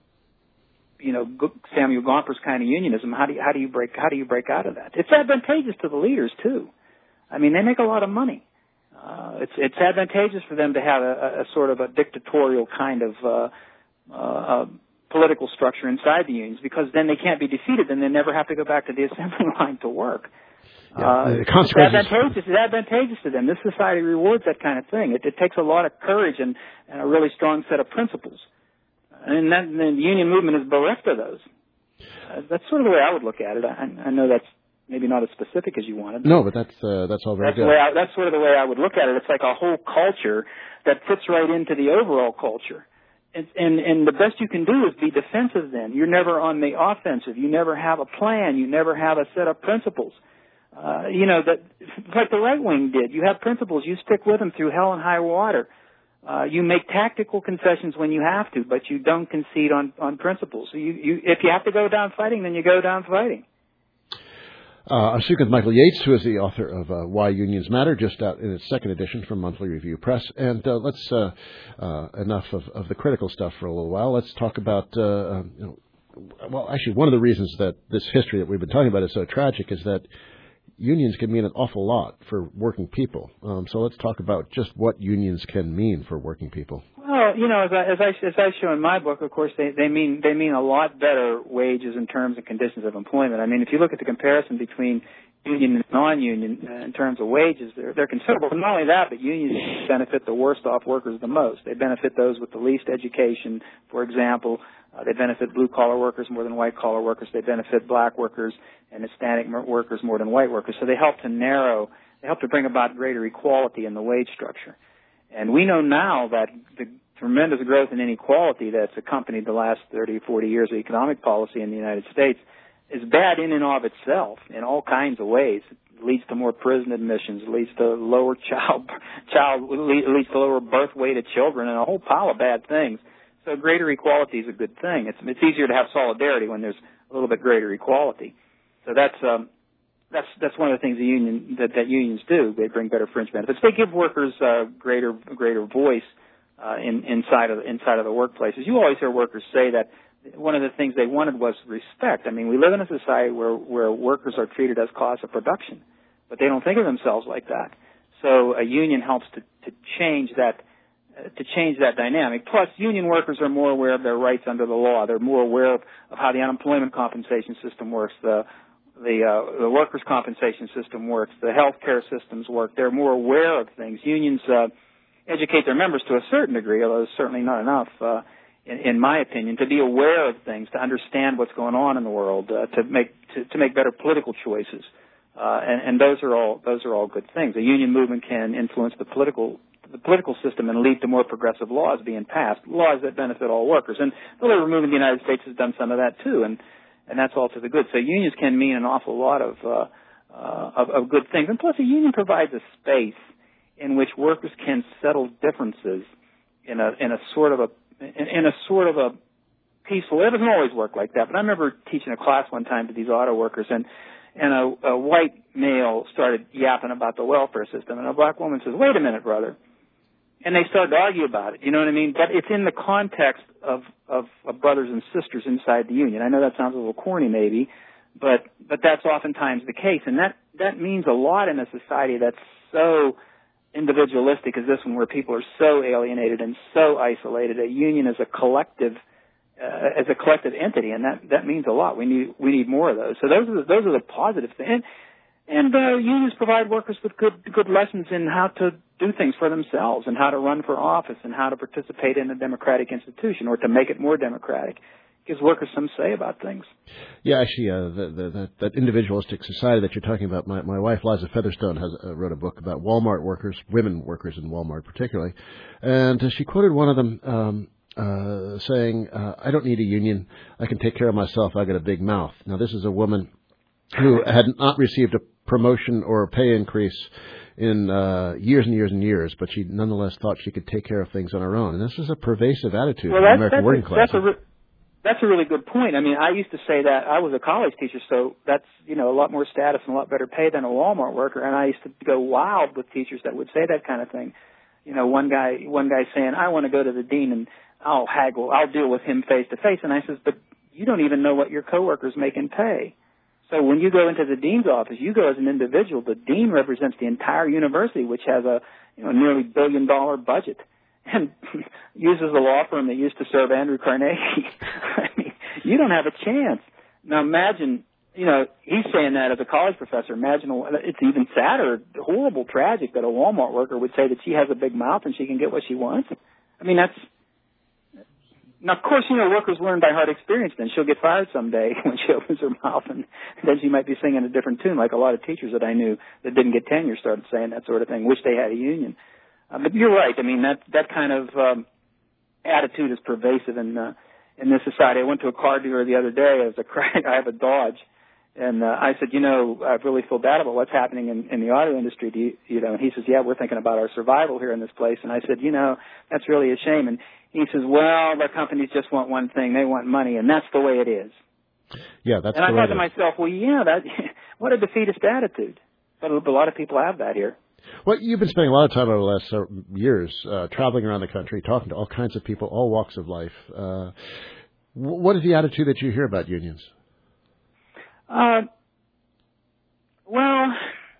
you know, Samuel Gompers kind of unionism. How do you, how do you break how do you break out of that? It's advantageous to the leaders too. I mean, they make a lot of money. Uh, it's it's advantageous for them to have a, a, a sort of a dictatorial kind of uh, uh, political structure inside the unions, because then they can't be defeated, and they never have to go back to the assembly line to work. Yeah, uh, the it's consequences. advantageous. It's advantageous to them. This society rewards that kind of thing. It, it takes a lot of courage and, and a really strong set of principles. And, that, and the union movement is bereft of those. Uh, that's sort of the way I would look at it. I, I know that's maybe not as specific as you wanted. No, but that's uh, that's all very that's good. The way I, that's sort of the way I would look at it. It's like a whole culture that fits right into the overall culture. And, and, and the best you can do is be defensive then. You're never on the offensive. You never have a plan. You never have a set of principles. Uh, you know, that like the right wing did. You have principles. You stick with them through hell and high water. Uh, you make tactical concessions when you have to, but you don't concede on, on principles. So you, you, if you have to go down fighting, then you go down fighting. Uh, I'm speaking with Michael Yates, who is the author of uh, Why Unions Matter, just out in its second edition from Monthly Review Press. And uh, let's, uh, uh, enough of, of the critical stuff for a little while. Let's talk about, uh, um, you know, well, actually, one of the reasons that this history that we've been talking about is so tragic is that unions can mean an awful lot for working people. Um, so let's talk about just what unions can mean for working people. Well, you know, as I, as I, as I show in my book, of course, they, they mean they mean a lot better wages in terms and conditions of employment. I mean, if you look at the comparison between union and non-union uh, in terms of wages, they're, they're considerable. And not only that, but unions benefit the worst off workers the most. They benefit those with the least education, for example. Uh, they benefit blue-collar workers more than white-collar workers. They benefit black workers and Hispanic workers more than white workers. So they help to narrow, they help to bring about greater equality in the wage structure. And we know now that the tremendous growth in inequality that's accompanied the last thirty, forty years of economic policy in the United States is bad in and of itself in all kinds of ways. It leads to more prison admissions, it leads to lower child, child, it leads to lower birth weight of children, and a whole pile of bad things. So greater equality is a good thing. It's, it's easier to have solidarity when there's a little bit greater equality. So that's um, that's that's one of the things the union that, that unions do. They bring better fringe benefits. They give workers uh, greater greater voice uh, in, inside of inside of the workplaces. You always hear workers say that one of the things they wanted was respect. I mean, we live in a society where where workers are treated as costs of production, but they don't think of themselves like that. So a union helps to, to change that. to change that dynamic. Plus, union workers are more aware of their rights under the law. They're more aware of, of how the unemployment compensation system works, the the, uh, the workers' compensation system works, the health care systems work. They're more aware of things. Unions uh, educate their members to a certain degree, although it's certainly not enough, uh, in, in my opinion, to be aware of things, to understand what's going on in the world, uh, to make to, to make better political choices. Uh, and, and those are all those are all good things. The union movement can influence the political the political system and lead to more progressive laws being passed, laws that benefit all workers. And the labor movement in the United States has done some of that too, and and that's all to the good. So unions can mean an awful lot of uh, uh, of, of good things. And plus, a union provides a space in which workers can settle differences in a in a sort of a in, in a sort of a peaceful. It doesn't always work like that, but I remember teaching a class one time to these auto workers, and and a, a white male started yapping about the welfare system, and a black woman says, "Wait a minute, brother." And they started to argue about it, you know what I mean? But it's in the context of, of, of brothers and sisters inside the union. I know that sounds a little corny maybe, but, but that's oftentimes the case. And that, that means a lot in a society that's so individualistic as this one, where people are so alienated and so isolated. A union is a collective, uh, as a collective entity, and that, that means a lot. We need, we need more of those. So those are the, those are the positive things. And, and uh, unions provide workers with good, good lessons in how to do things for themselves and how to run for office and how to participate in a democratic institution or to make it more democratic. It gives workers some say about things. Yeah, actually, uh, the, the, that, that individualistic society that you're talking about, my, my wife, Liza Featherstone, has uh, wrote a book about Walmart workers, women workers in Walmart particularly, and uh, she quoted one of them um, uh, saying, uh, I don't need a union. I can take care of myself. I got a big mouth. Now, this is a woman who had not received a promotion or a pay increase in uh, years and years and years, but she nonetheless thought she could take care of things on her own. And this is a pervasive attitude well, in the that's, American that's working a, class. That's a, re- that's a really good point. I mean, I used to say that I was a college teacher, so that's, you know, a lot more status and a lot better pay than a Walmart worker. And I used to go wild with teachers that would say that kind of thing. You know, one guy, one guy saying, I want to go to the dean and I'll haggle, I'll deal with him face to face. And I says, but you don't even know what your coworkers make in pay. So when you go into the dean's office, you go as an individual. The dean represents the entire university, which has a you know nearly billion dollar budget, and uses a law firm that used to serve Andrew Carnegie. I mean, you don't have a chance. Now imagine you know, he's saying that as a college professor. Imagine, it's even sadder, horrible, tragic that a Walmart worker would say that she has a big mouth and she can get what she wants. I mean, that's, now, of course, you know, workers learn by hard experience. Then she'll get fired someday when she opens her mouth, and then she might be singing a different tune, like a lot of teachers that I knew that didn't get tenure started saying that sort of thing, wish they had a union. Uh, but you're right. I mean, that that kind of um, attitude is pervasive in uh, in this society. I went to a car dealer the other day. I was a crack. I have a Dodge, and uh, I said, you know, I really feel bad about what's happening in, in the auto industry. Do you, you know? And he says, yeah, we're thinking about our survival here in this place. And I said, you know, that's really a shame. And he says, well, the companies just want one thing. They want money, and that's the way it is. Yeah, that's and the I way thought to myself, well, yeah, that what a defeatist attitude. But a lot of people have that here. Well, you've been spending a lot of time over the last uh, years uh, traveling around the country, talking to all kinds of people, all walks of life. Uh, what is the attitude that you hear about unions? Uh, well,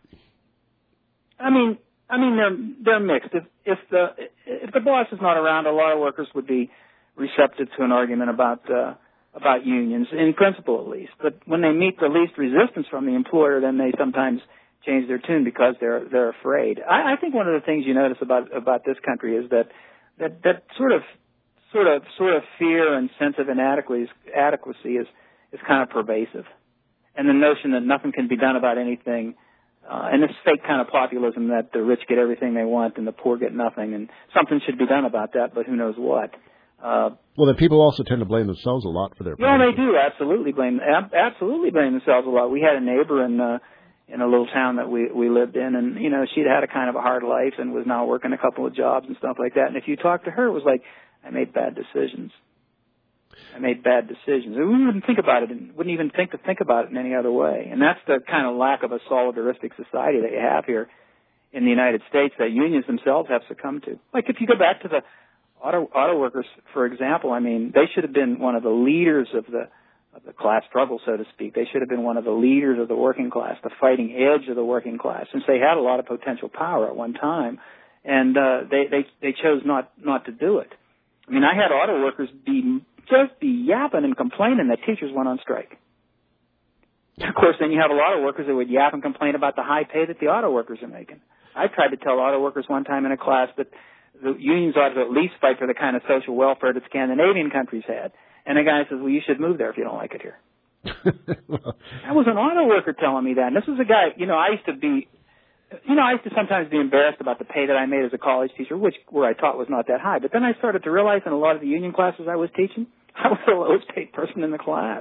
I mean, I mean they're they're mixed. If if the if the boss is not around, a lot of workers would be receptive to an argument about uh, about unions, in principle at least. But when they meet the least resistance from the employer, then they sometimes change their tune because they're they're afraid. I, I think one of the things you notice about about this country is that that that sort of sort of sort of fear and sense of inadequacy adequacy is is kind of pervasive, and the notion that nothing can be done about anything, uh, and this fake kind of populism that the rich get everything they want and the poor get nothing, and something should be done about that, but who knows what. Uh, well, then people also tend to blame themselves a lot for their. Yeah, they do absolutely blame ab- absolutely blame themselves a lot. We had a neighbor in. Uh, in a little town that we we lived in, and, you know, she'd had a kind of a hard life and was now working a couple of jobs and stuff like that. And if you talk to her, it was like, I made bad decisions. I made bad decisions. And we wouldn't think about it, and wouldn't even think to think about it in any other way. And that's the kind of lack of a solidaristic society that you have here in the United States that unions themselves have succumbed to. Like if you go back to the auto auto workers, for example, I mean, they should have been one of the leaders of the of the class struggle, so to speak. They should have been one of the leaders of the working class, the fighting edge of the working class, since they had a lot of potential power at one time, and uh, they, they they chose not not to do it. I mean, I had auto workers be just be yapping and complaining that teachers went on strike. Of course, then you have a lot of workers that would yap and complain about the high pay that the auto workers are making. I tried to tell auto workers one time in a class that the unions ought to at least fight for the kind of social welfare that Scandinavian countries had. And the guy says, well, you should move there if you don't like it here. Well, that was an auto worker telling me that. And this was a guy, you know, I used to be, you know, I used to sometimes be embarrassed about the pay that I made as a college teacher, which where I taught was not that high. But then I started to realize in a lot of the union classes I was teaching, I was the lowest paid person in the class.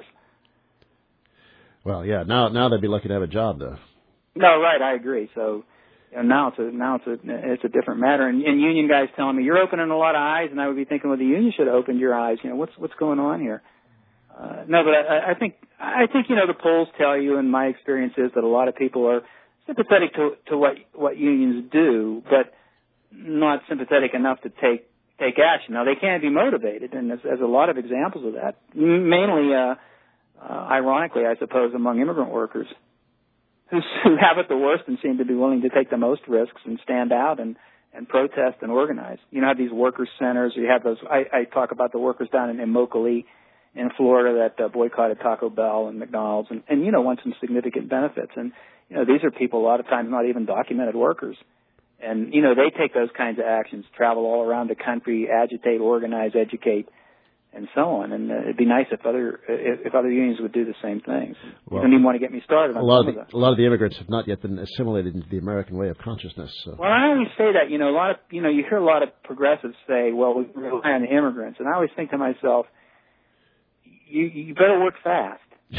Well, yeah, now now they'd be lucky to have a job, though. No, right, I agree. So and now it's a now it's a it's a different matter. And, and union guys telling me you're opening a lot of eyes, and I would be thinking, well, the union should have opened your eyes. You know, what's what's going on here? Uh, no, but I, I think I think you know the polls tell you, and my experience is that a lot of people are sympathetic to to what what unions do, but not sympathetic enough to take take action. Now they can be motivated, and there's, there's a lot of examples of that. Mainly, uh, uh, ironically, I suppose, among immigrant workers. Who have it the worst and seem to be willing to take the most risks and stand out and, and protest and organize. You know, have these workers' centers. You have those. I, I talk about the workers down in Immokalee in Florida that uh, boycotted Taco Bell and McDonald's and, and, you know, want some significant benefits. And, you know, these are people a lot of times not even documented workers. And, you know, they take those kinds of actions, travel all around the country, agitate, organize, educate, and so on. And uh, it'd be nice if other if, if other unions would do the same things. Well, you don't even want to get me started on a lot some of the, of that. A lot of the immigrants have not yet been assimilated into the American way of consciousness. So. Well, I always say that, you know, a lot of, you know, you hear a lot of progressives say, well, we rely on the immigrants. And I always think to myself, you, you better work fast.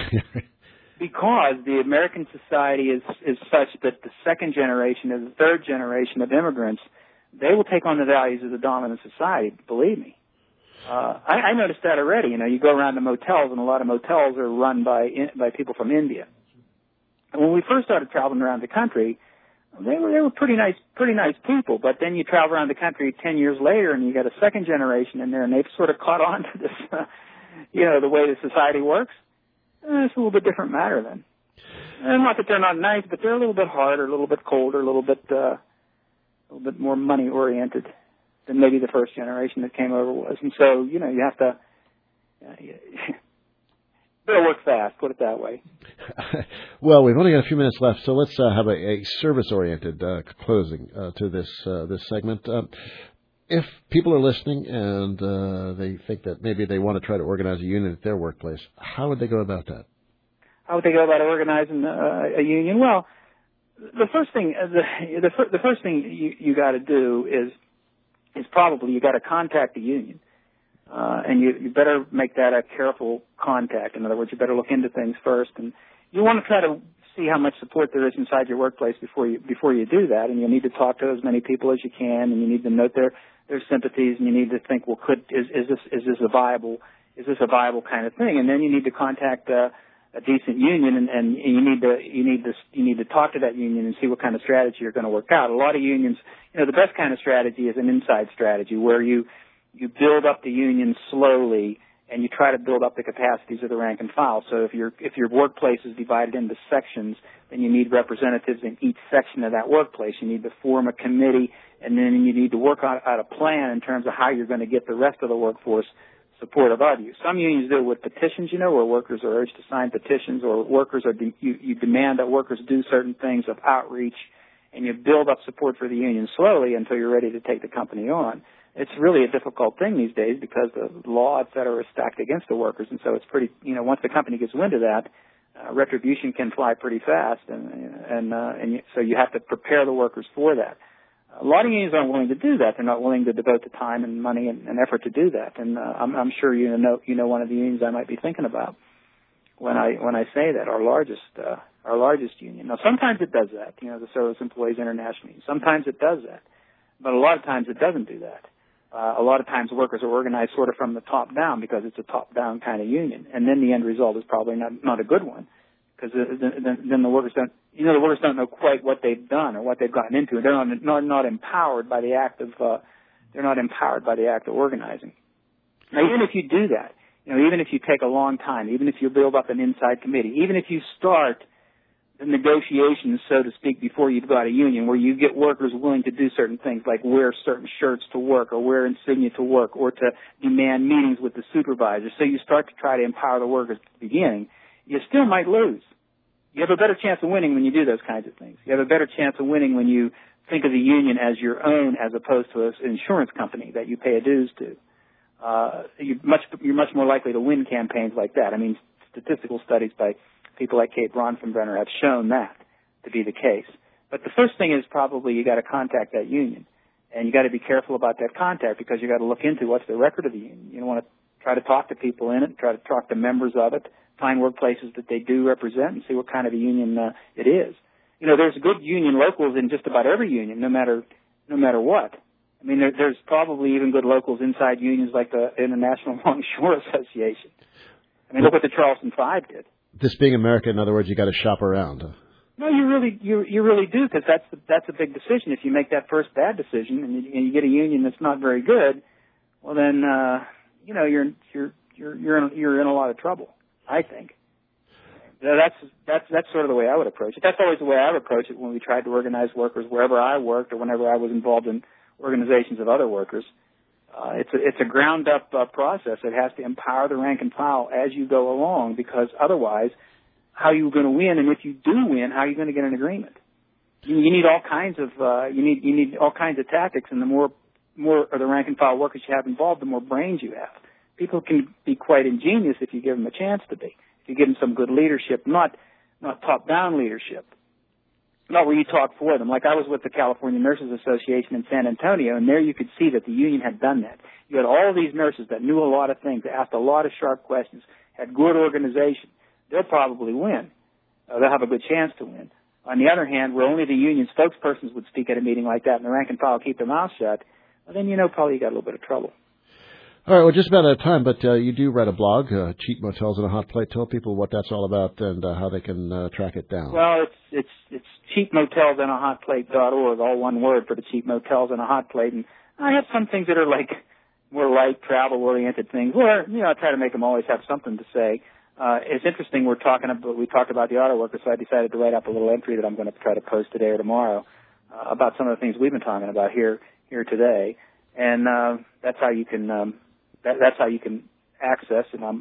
Because the American society is, is such that the second generation and the third generation of immigrants, they will take on the values of the dominant society, believe me. Uh, I, I noticed that already. You know, you go around to motels, and a lot of motels are run by by people from India. And when we first started traveling around the country, they were they were pretty nice, pretty nice people. But then you travel around the country ten years later, and you got a second generation in there, and they've sort of caught on to this, uh, you know, the way the society works. Eh, it's a little bit different matter then. And not that they're not nice, but they're a little bit harder, a little bit colder, a little bit, uh, a little bit more money oriented than maybe the first generation that came over was. And so, you know, you have to, uh, It'll work fast, put it that way. Well, we've only got a few minutes left, so let's uh, have a, a service-oriented uh, closing uh, to this uh, this segment. Uh, if people are listening and uh, they think that maybe they want to try to organize a union at their workplace, how would they go about that? How would they go about organizing uh, a union? Well, the first thing uh, the the, fir- the first thing you, you got to do is is probably you got to contact the union. Uh, and you, you better make that a careful contact. In other words, you better look into things first, and you want to try to see how much support there is inside your workplace before you before you do that. And you need to talk to as many people as you can, and you need to note their their sympathies, and you need to think, well, could is, is this is this a viable is this a viable kind of thing? And then you need to contact uh, a decent union, and, and you need to you need to you need to talk to that union and see what kind of strategy you're going to work out. A lot of unions, you know, the best kind of strategy is an inside strategy where you you build up the union slowly, and you try to build up the capacities of the rank and file. So if your if your workplace is divided into sections, then you need representatives in each section of that workplace. You need to form a committee, and then you need to work out, out a plan in terms of how you're going to get the rest of the workforce supportive of you. Some unions do it with petitions, you know, where workers are urged to sign petitions, or workers are de- you, you demand that workers do certain things of outreach, and you build up support for the union slowly until you're ready to take the company on. It's really a difficult thing these days because the law, et cetera, is stacked against the workers, and so it's pretty, you know, once the company gets wind of that, uh, retribution can fly pretty fast, and and uh, and you, so you have to prepare the workers for that. A lot of unions aren't willing to do that. They're not willing to devote the time and money and, and effort to do that, and uh, I'm, I'm sure you know you know one of the unions I might be thinking about when I when I say that, our largest uh, our largest union. Now, sometimes it does that, you know, the Service Employees International Union. Sometimes it does that, but a lot of times it doesn't do that. Uh, a lot of times workers are organized sort of from the top down because it's a top-down kind of union, and then the end result is probably not, not a good one because then, then the workers don't, you know, the workers don't know quite what they've done or what they've gotten into. They're not, not, not empowered by the act of, uh, they're not empowered by the act of organizing. Now, even if you do that, you know, even if you take a long time, even if you build up an inside committee, even if you start the negotiations, so to speak, before you've got a union, where you get workers willing to do certain things like wear certain shirts to work or wear insignia to work or to demand meetings with the supervisor. So you start to try to empower the workers at the beginning. You still might lose. You have a better chance of winning when you do those kinds of things. You have a better chance of winning when you think of the union as your own as opposed to an insurance company that you pay a dues to. Uh, you're much, you're much more likely to win campaigns like that. I mean, statistical studies by people like Kate Bronfenbrenner have shown that to be the case. But the first thing is probably you got to contact that union, and you got to be careful about that contact because you got to look into what's the record of the union. You don't want to try to talk to people in it, try to talk to members of it, find workplaces that they do represent, and see what kind of a union uh, it is. You know, there's good union locals in just about every union, no matter no matter what. I mean, there, there's probably even good locals inside unions like the International Longshore Association. I mean, look what the Charleston Five did. This being America, in other words, you got to shop around. Huh? No, you really, you you really do, because that's that's a big decision. If you make that first bad decision and you, and you get a union that's not very good, well then, uh, you know, you're you're you're you're in, you're in a lot of trouble. I think. That's that's that's sort of the way I would approach it. That's always the way I would approach it when we tried to organize workers wherever I worked or whenever I was involved in organizations of other workers. Uh, it's a, it's a ground-up uh, process. It has to empower the rank and file as you go along, because otherwise, how are you going to win? And if you do win, how are you going to get an agreement? You, you need all kinds of uh, you need you need all kinds of tactics, and the more more of the rank and file workers you have involved, the more brains you have. People can be quite ingenious if you give them a chance to be. If you give them some good leadership, not not top-down leadership. Not where you talk for them. Like I was with the California Nurses Association in San Antonio, and there you could see that the union had done that. You had all these nurses that knew a lot of things, that asked a lot of sharp questions, had good organization. They'll probably win. Uh, they'll have a good chance to win. On the other hand, where only the union spokespersons would speak at a meeting like that and the rank and file keep their mouths shut, well, then you know probably you got a little bit of trouble. All right, well, just about out of time, but uh, you do write a blog, uh, Cheap Motels and a Hot Plate. Tell people what that's all about and uh, how they can uh, track it down. Well, it's it's it's cheap motels and a hot plate dot org, all one word for the Cheap Motels and a Hot Plate. And I have some things that are like more light, travel-oriented things, where, you know, I try to make them always have something to say. Uh, it's interesting, we're talking about, we talked about the auto workers, so I decided to write up a little entry that I'm going to try to post today or tomorrow uh, about some of the things we've been talking about here here today. And uh, that's how you can... Um, That, that's how you can access, and I'm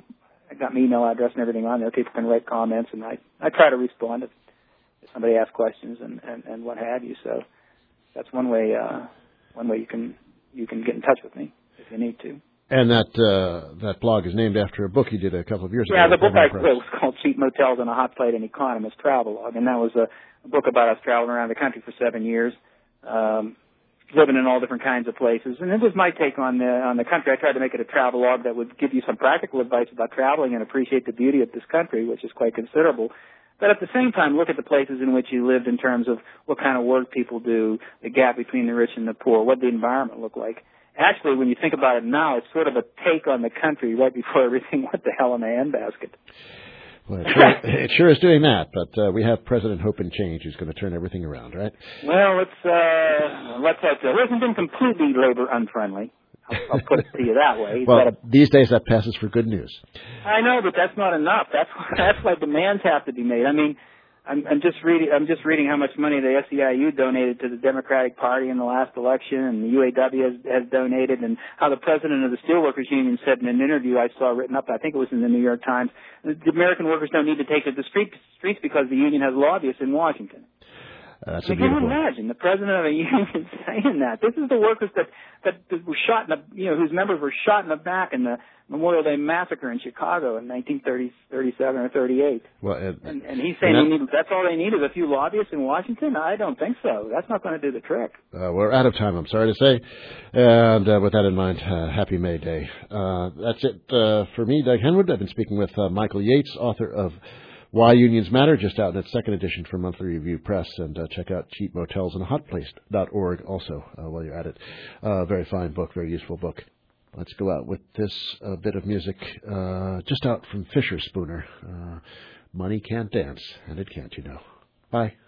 I got my email address and everything on there. People can write comments, and I, I try to respond if, if somebody asks questions and, and, and what have you. So that's one way uh, one way you can you can get in touch with me if you need to. And that uh, that blog is named after a book you did a couple of years yeah, ago. Yeah, the book I wrote was called Cheap Motels and a Hot Plate and Economist Travelogue, and that was a, a book about us traveling around the country for seven years, um, living in all different kinds of places. And it was my take on the on the country. I tried to make it a travelogue that would give you some practical advice about traveling and appreciate the beauty of this country, which is quite considerable. But at the same time, look at the places in which you lived in terms of what kind of work people do, the gap between the rich and the poor, what the environment looked like. Actually, when you think about it now, it's sort of a take on the country right before everything went to hell in a handbasket. Well, it sure, it sure is doing that, but uh, we have President Hope and Change who's going to turn everything around, right? Well, let's, uh, let's hope so. It hasn't been completely labor unfriendly. I'll, I'll put it to you that way. Well, but, these days that passes for good news. I know, but that's not enough. That's that's why demands have to be made. I mean, I'm, I'm just reading. I'm just reading how much money the S E I U donated to the Democratic Party in the last election, and the U A W has, has donated, and how the president of the Steelworkers Union said in an interview I saw written up. I think it was in the New York Times. The American workers don't need to take to the street, streets because the union has lobbyists in Washington. Uh, that's I a can beautiful. imagine the president of a union saying that. This is the workers that that were shot in the, you know, whose members were shot in the back in the Memorial Day massacre in Chicago in nineteen thirty, thirty-seven or thirty-eight. Well, uh, and, and he's saying and that, he need, that's all they need is a few lobbyists in Washington? I don't think so. That's not going to do the trick. Uh, we're out of time, I'm sorry to say. And uh, with that in mind, uh, happy May Day. Uh, that's it uh, for me, Doug Henwood. I've been speaking with uh, Michael Yates, author of Why Unions Matter, just out in its second edition from Monthly Review Press. And uh, check out cheap motels and a hot place dot org also uh, while you're at it. Uh, very fine book, very useful book. Let's go out with this uh, bit of music uh, just out from Fisher Spooner. Uh, Money Can't Dance, and it can't, you know. Bye.